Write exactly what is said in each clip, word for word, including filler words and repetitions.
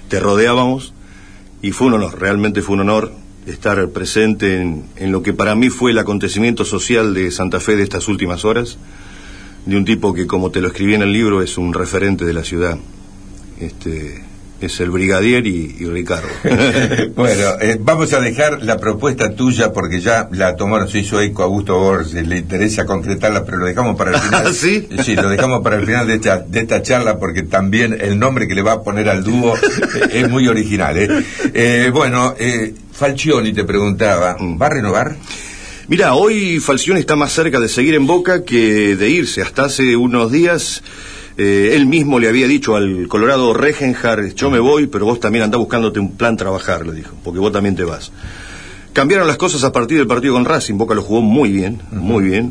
te rodeábamos, y fue un honor, realmente fue un honor estar presente en, en lo que para mí fue el acontecimiento social de Santa Fe de estas últimas horas, de un tipo que, como te lo escribí en el libro, es un referente de la ciudad. Este, es el brigadier y, y Ricardo. Bueno, eh, vamos a dejar la propuesta tuya porque ya la tomaron, se hizo eco Augusto Borges, le interesa concretarla, pero lo dejamos para el final. ¿Sí? Sí, lo dejamos para el final de esta, de esta charla porque también el nombre que le va a poner al dúo es muy original. ¿eh? Eh, bueno, eh, Falcioni te preguntaba, ¿va a renovar? Mira, hoy Falcioni está más cerca de seguir en Boca que de irse. Hasta hace unos días eh, él mismo le había dicho al Colorado Regenjar, yo me voy, pero vos también andá buscándote un plan trabajar, le dijo, porque vos también te vas. Cambiaron las cosas a partir del partido con Racing. Boca lo jugó muy bien, uh-huh. muy bien,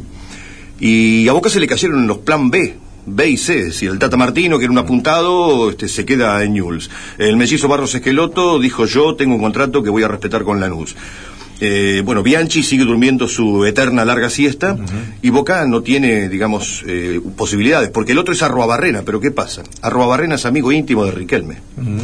y a Boca se le cayeron los plan B, B y C. Si el Tata Martino, que era un apuntado, este, se queda en Newell's. El mellizo Barros Esqueloto dijo, yo tengo un contrato que voy a respetar con Lanús. Eh, bueno, Bianchi sigue durmiendo su eterna larga siesta, uh-huh. y Boca no tiene, digamos, eh, posibilidades, porque el otro es Arruabarrena. Pero ¿qué pasa? Arruabarrena es amigo íntimo de Riquelme, uh-huh.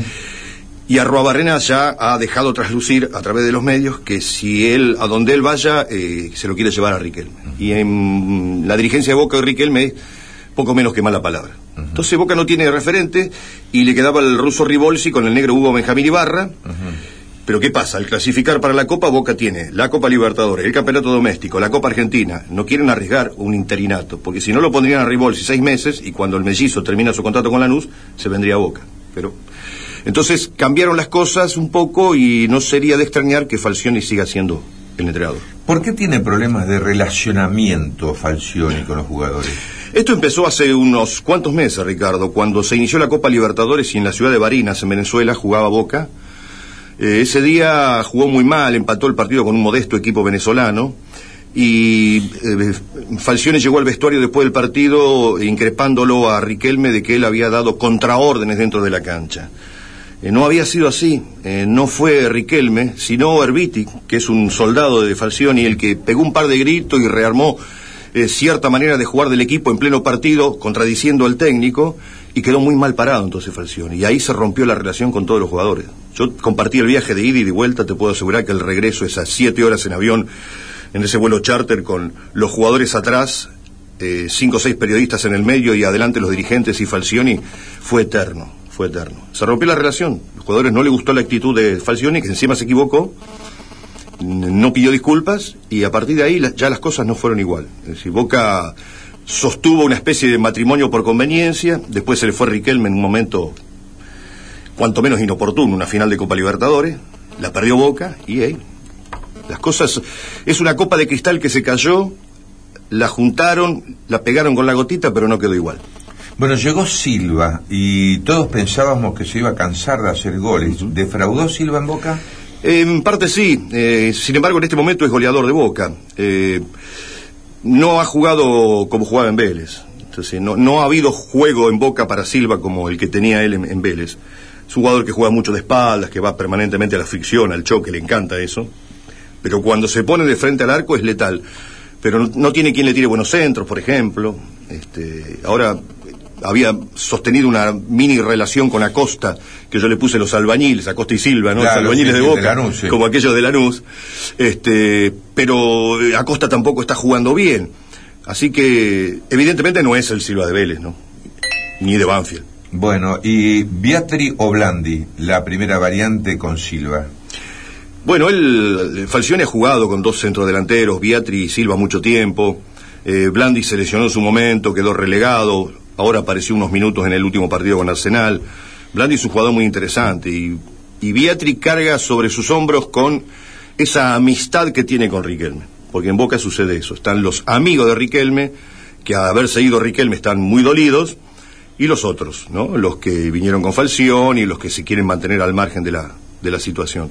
y Arruabarrena ya ha dejado traslucir a través de los medios que si él, a donde él vaya, eh, se lo quiere llevar a Riquelme, uh-huh. y en la dirigencia de Boca y Riquelme es poco menos que mala palabra. Uh-huh. Entonces Boca no tiene referente, y le quedaba el ruso Ribolsi con el negro Hugo Benjamín Ibarra. Uh-huh. Pero ¿qué pasa? Al clasificar para la Copa, Boca tiene la Copa Libertadores, el Campeonato Doméstico, la Copa Argentina. No quieren arriesgar un interinato, porque si no lo pondrían a Ribolsi seis meses, y cuando el mellizo termina su contrato con Lanús, se vendría a Boca. Pero entonces cambiaron las cosas un poco, y no sería de extrañar que Falcioni siga siendo el entrenador. ¿Por qué tiene problemas de relacionamiento Falcioni con los jugadores? Esto empezó hace unos cuantos meses, Ricardo, cuando se inició la Copa Libertadores y en la ciudad de Barinas, en Venezuela, jugaba Boca. Eh, ese día jugó muy mal, empató el partido con un modesto equipo venezolano, y eh, Falcioni llegó al vestuario después del partido increpándolo a Riquelme de que él había dado contraórdenes dentro de la cancha. Eh, no había sido así, eh, no fue Riquelme, sino Herbiti, que es un soldado de Falcioni, el que pegó un par de gritos y rearmó eh, cierta manera de jugar del equipo en pleno partido, contradiciendo al técnico, y quedó muy mal parado entonces Falcioni, y ahí se rompió la relación con todos los jugadores. Yo compartí el viaje de ida y de vuelta, te puedo asegurar que el regreso, esas siete horas en avión, en ese vuelo charter con los jugadores atrás, eh, cinco o seis periodistas en el medio y adelante los dirigentes y Falcioni, fue eterno, fue eterno. Se rompió la relación, los jugadores no les gustó la actitud de Falcioni, que encima se equivocó, no pidió disculpas, y a partir de ahí ya las cosas no fueron igual. Es decir, Boca sostuvo una especie de matrimonio por conveniencia, después se le fue Riquelme en un momento cuanto menos inoportuno, una final de Copa Libertadores, la perdió Boca, y hey, las cosas, es una copa de cristal que se cayó, la juntaron, la pegaron con la gotita, pero no quedó igual. Bueno, llegó Silva, y todos pensábamos que se iba a cansar de hacer goles. Uh-huh. ¿Defraudó Silva en Boca? Eh, en parte sí, eh, sin embargo en este momento es goleador de Boca. Eh, no ha jugado como jugaba en Vélez, entonces no, no ha habido juego en Boca para Silva como el que tenía él en, en Vélez. Es un jugador que juega mucho de espaldas, que va permanentemente a la fricción, al choque, le encanta eso, pero cuando se pone de frente al arco es letal, pero no, no tiene quien le tire buenos centros, por ejemplo. Este, ahora había sostenido una mini relación con Acosta, que yo le puse los albañiles, Acosta y Silva, ¿no? Claro, los albañiles sí, de Boca, de Lanús, sí. Como aquellos de Lanús, este, pero Acosta tampoco está jugando bien, así que evidentemente no es el Silva de Vélez, ¿no? Ni de Banfield. Bueno, y Biatri o Blandi, la primera variante con Silva. Bueno, él, Falcioni ha jugado con dos centrodelanteros, Biatri y Silva, mucho tiempo. eh, Blandi se lesionó en su momento, quedó relegado, ahora apareció unos minutos en el último partido con Arsenal. Blandi es un jugador muy interesante, y, y Biatri carga sobre sus hombros con esa amistad que tiene con Riquelme, porque en Boca sucede eso, están los amigos de Riquelme, que a haber seguido Riquelme están muy dolidos, y los otros, ¿no? Los que vinieron con Falcioni y los que se quieren mantener al margen de la, de la situación.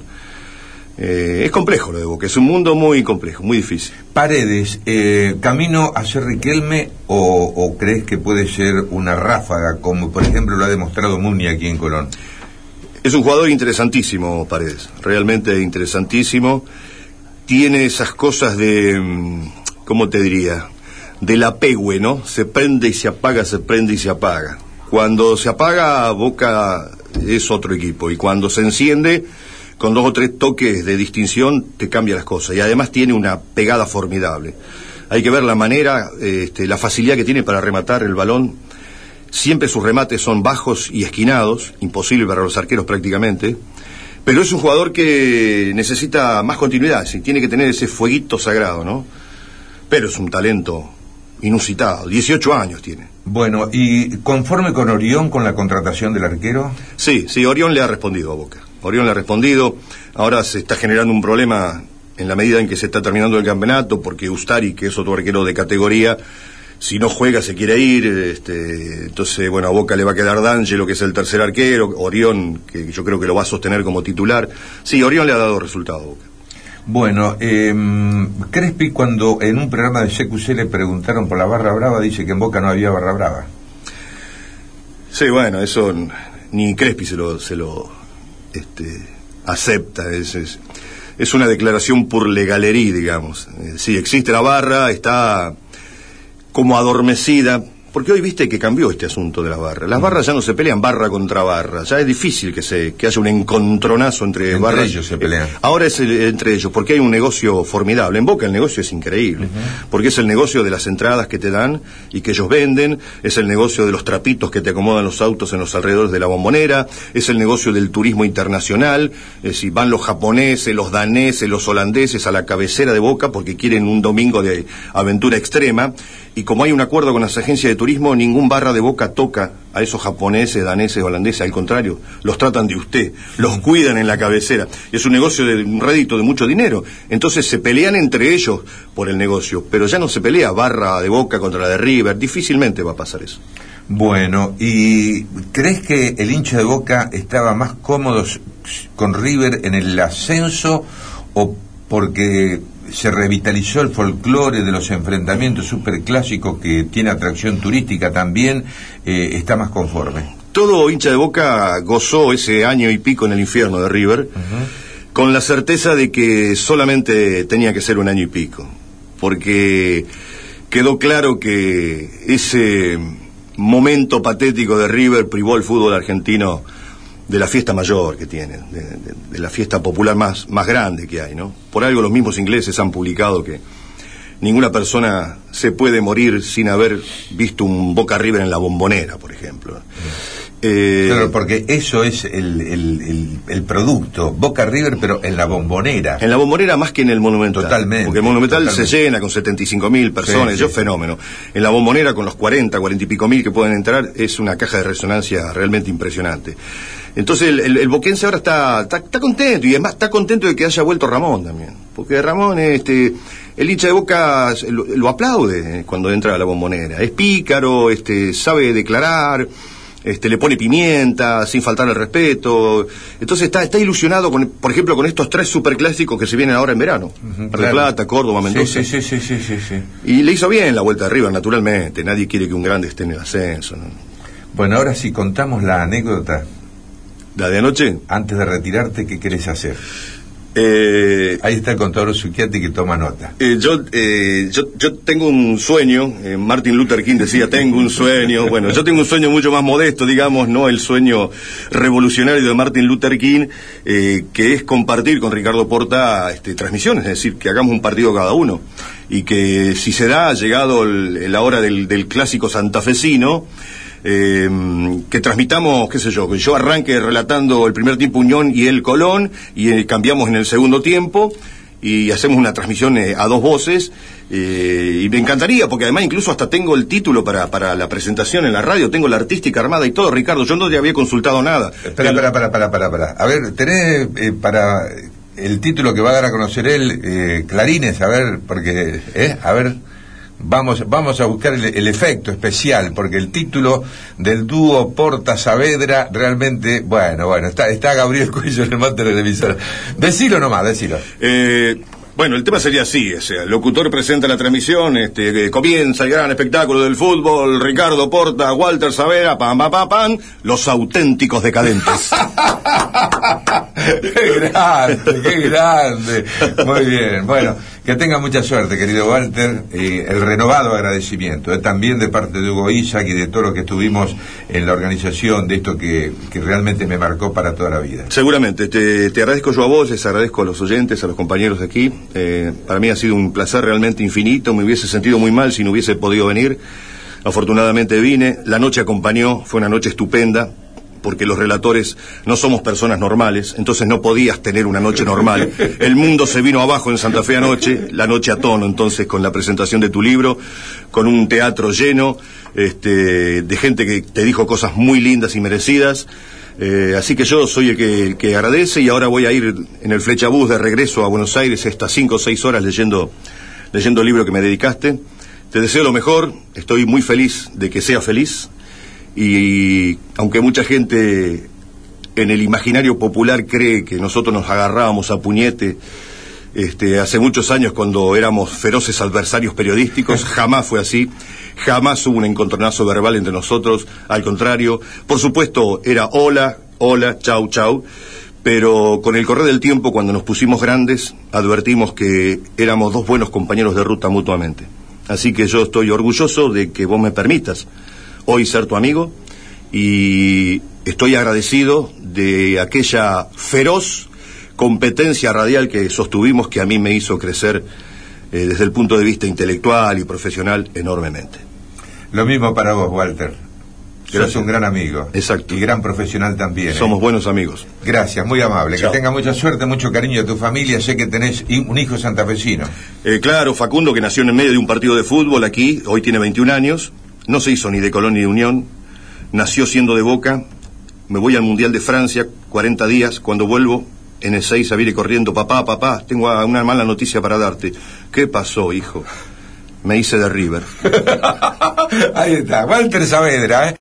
Eh, es complejo lo de Boca, es un mundo muy complejo, muy difícil. Paredes, eh, ¿camino a ser Riquelme o, o crees que puede ser una ráfaga, como por ejemplo lo ha demostrado Muni aquí en Colón? Es un jugador interesantísimo, Paredes, realmente interesantísimo. Tiene esas cosas de, ¿cómo te diría?, del apegüe, ¿no? Se prende y se apaga, se prende y se apaga. Cuando se apaga, Boca es otro equipo. Y cuando se enciende, con dos o tres toques de distinción, te cambia las cosas. Y además tiene una pegada formidable. Hay que ver la manera, este, la facilidad que tiene para rematar el balón. Siempre sus remates son bajos y esquinados, imposible para los arqueros prácticamente. Pero es un jugador que necesita más continuidad, ¿sí? Tiene que tener ese fueguito sagrado, ¿no? Pero es un talento inusitado, dieciocho años tiene. Bueno, ¿y conforme con Orión con la contratación del arquero? Sí, sí, Orión le ha respondido a Boca. Orión le ha respondido. Ahora se está generando un problema en la medida en que se está terminando el campeonato, porque Ustari, que es otro arquero de categoría, si no juega se quiere ir, este, entonces, bueno, a Boca le va a quedar D'Angelo, que es el tercer arquero, Orión, que yo creo que lo va a sostener como titular. Sí, Orión le ha dado resultado a Boca. Bueno, eh, Crespi, cuando en un programa de C Q C le preguntaron por la barra brava, dice que en Boca no había barra brava. Sí, bueno, eso ni Crespi se lo, se lo este, acepta, es, es, es una declaración por legalería, digamos. Eh, sí, existe la barra, está como adormecida, porque hoy viste que cambió este asunto de las barras. Las barras ya no se pelean barra contra barra, ya es difícil que se que haya un encontronazo entre, entre barras. Entre ellos se pelean. Ahora es el, entre ellos, porque hay un negocio formidable. En Boca el negocio es increíble, uh-huh. porque es el negocio de las entradas que te dan y que ellos venden, es el negocio de los trapitos que te acomodan los autos en los alrededores de la Bombonera, es el negocio del turismo internacional, es decir, van los japoneses, los daneses, los holandeses a la cabecera de Boca porque quieren un domingo de aventura extrema. Y como hay un acuerdo con las agencias de turismo, ningún barra de Boca toca a esos japoneses, daneses, holandeses, al contrario, los tratan de usted, los cuidan en la cabecera. Es un negocio de un rédito de mucho dinero. Entonces se pelean entre ellos por el negocio, pero ya no se pelea barra de Boca contra la de River, difícilmente va a pasar eso. Bueno, ¿y crees que el hincha de Boca estaba más cómodo con River en el ascenso o porque se revitalizó el folclore de los enfrentamientos superclásicos que tiene atracción turística también, eh, está más conforme? Todo hincha de Boca gozó ese año y pico en el infierno de River, uh-huh. con la certeza de que solamente tenía que ser un año y pico, porque quedó claro que ese momento patético de River privó al fútbol argentino de la fiesta mayor que tiene, de, de, de la fiesta popular más, más grande que hay, ¿no? Por algo los mismos ingleses han publicado que ninguna persona se puede morir sin haber visto un Boca River en la Bombonera, por ejemplo. Eh, claro, porque eso es el, el, el, el producto, Boca River, pero en la Bombonera. En la Bombonera más que en el Monumental. Totalmente. Porque el Monumental totalmente. se llena con setenta y cinco mil personas, sí, sí, es fenómeno. En la Bombonera con los cuarenta, cuarenta y pico mil que pueden entrar, es una caja de resonancia realmente impresionante. Entonces el, el, el boquense ahora está, está, está contento, y además está contento de que haya vuelto Ramón también. Porque Ramón, este, el hincha de Boca lo, lo aplaude cuando entra a la Bombonera. Es pícaro, este, sabe declarar, este, le pone pimienta, sin faltar el respeto. Entonces está, está ilusionado, con, por ejemplo, con estos tres superclásicos que se vienen ahora en verano. Uh-huh, Mar del claro. Plata, Córdoba, Mendoza. Sí, sí, sí, sí, sí, sí. Y le hizo bien la vuelta de River, naturalmente. Nadie quiere que un grande esté en el ascenso, ¿no? Bueno, ahora sí contamos la anécdota. ¿La de anoche? Antes de retirarte, ¿qué querés hacer? Eh, Ahí está el contador psiquiátrico que toma nota. Eh, yo, eh, yo yo tengo un sueño, eh, Martin Luther King decía, tengo un sueño. Bueno, yo tengo un sueño mucho más modesto, digamos, no el sueño revolucionario de Martin Luther King, eh, que es compartir con Ricardo Porta este, transmisiones, es decir, que hagamos un partido cada uno. Y que si se da, ha llegado el, la hora del, del clásico santafesino, Eh, que transmitamos, qué sé yo, que yo arranque relatando el primer tiempo Unión y el Colón, y eh, cambiamos en el segundo tiempo, y hacemos una transmisión eh, a dos voces, eh, y me encantaría, porque además incluso hasta tengo el título para, para la presentación en la radio, tengo la artística armada y todo, Ricardo, yo no te había consultado nada. Espera, espera, espera, espera, espera, espera. A ver, tenés eh, para el título que va a dar a conocer él, eh, clarines, a ver, porque, eh, a ver... Vamos, vamos a buscar el, el efecto especial, porque el título del dúo Porta Saavedra realmente, bueno, bueno, está, está Gabriel Cuello en el mate de la emisora. Decilo nomás, decilo. Eh, bueno, el tema sería así, o sea, el locutor presenta la transmisión, este, que comienza el gran espectáculo del fútbol, Ricardo Porta, Walter Saavedra, pam, pam, pam, pam, los auténticos decadentes. Qué grande, qué grande. Muy bien. Bueno, que tenga mucha suerte, querido Walter. Eh, el renovado agradecimiento, eh, también de parte de Hugo Isaac y de todos los que estuvimos en la organización de esto que, que realmente me marcó para toda la vida. Seguramente. Te, te agradezco yo a vos, les agradezco a los oyentes, a los compañeros de aquí. Eh, para mí ha sido un placer realmente infinito. Me hubiese sentido muy mal si no hubiese podido venir. Afortunadamente vine. La noche acompañó, fue una noche estupenda, porque los relatores no somos personas normales, entonces no podías tener una noche normal. El mundo se vino abajo en Santa Fe anoche, la noche a tono, entonces, con la presentación de tu libro, con un teatro lleno, este, de gente que te dijo cosas muy lindas y merecidas. Eh, así que yo soy el que, el que agradece, y ahora voy a ir en el Flechabús de regreso a Buenos Aires estas cinco o seis horas leyendo, leyendo el libro que me dedicaste. Te deseo lo mejor, estoy muy feliz de que seas feliz. Y aunque mucha gente en el imaginario popular cree que nosotros nos agarrábamos a puñete este, hace muchos años cuando éramos feroces adversarios periodísticos, jamás fue así, jamás hubo un encontronazo verbal entre nosotros, al contrario, por supuesto era hola, hola, chau, chau, pero con el correr del tiempo, cuando nos pusimos grandes, advertimos que éramos dos buenos compañeros de ruta mutuamente. Así que yo estoy orgulloso de que vos me permitas hoy ser tu amigo, y estoy agradecido de aquella feroz competencia radial que sostuvimos, que a mí me hizo crecer eh, desde el punto de vista intelectual y profesional enormemente. Lo mismo para vos, Walter. Sos un gran amigo. Exacto. Y gran profesional también. Somos ¿eh? buenos amigos. Gracias, muy amable. Chao. Que tenga mucha suerte, mucho cariño de tu familia. Sé que tenés un hijo santafesino. Eh, claro, Facundo, que nació en el medio de un partido de fútbol aquí, hoy tiene veintiún años. No se hizo ni de Colón ni de Unión, nació siendo de Boca. Me voy al Mundial de Francia, cuarenta días, cuando vuelvo, en el seis viene corriendo, papá, papá, tengo una mala noticia para darte. ¿Qué pasó, hijo? Me hice de River. Ahí está, Walter Saavedra, ¿eh?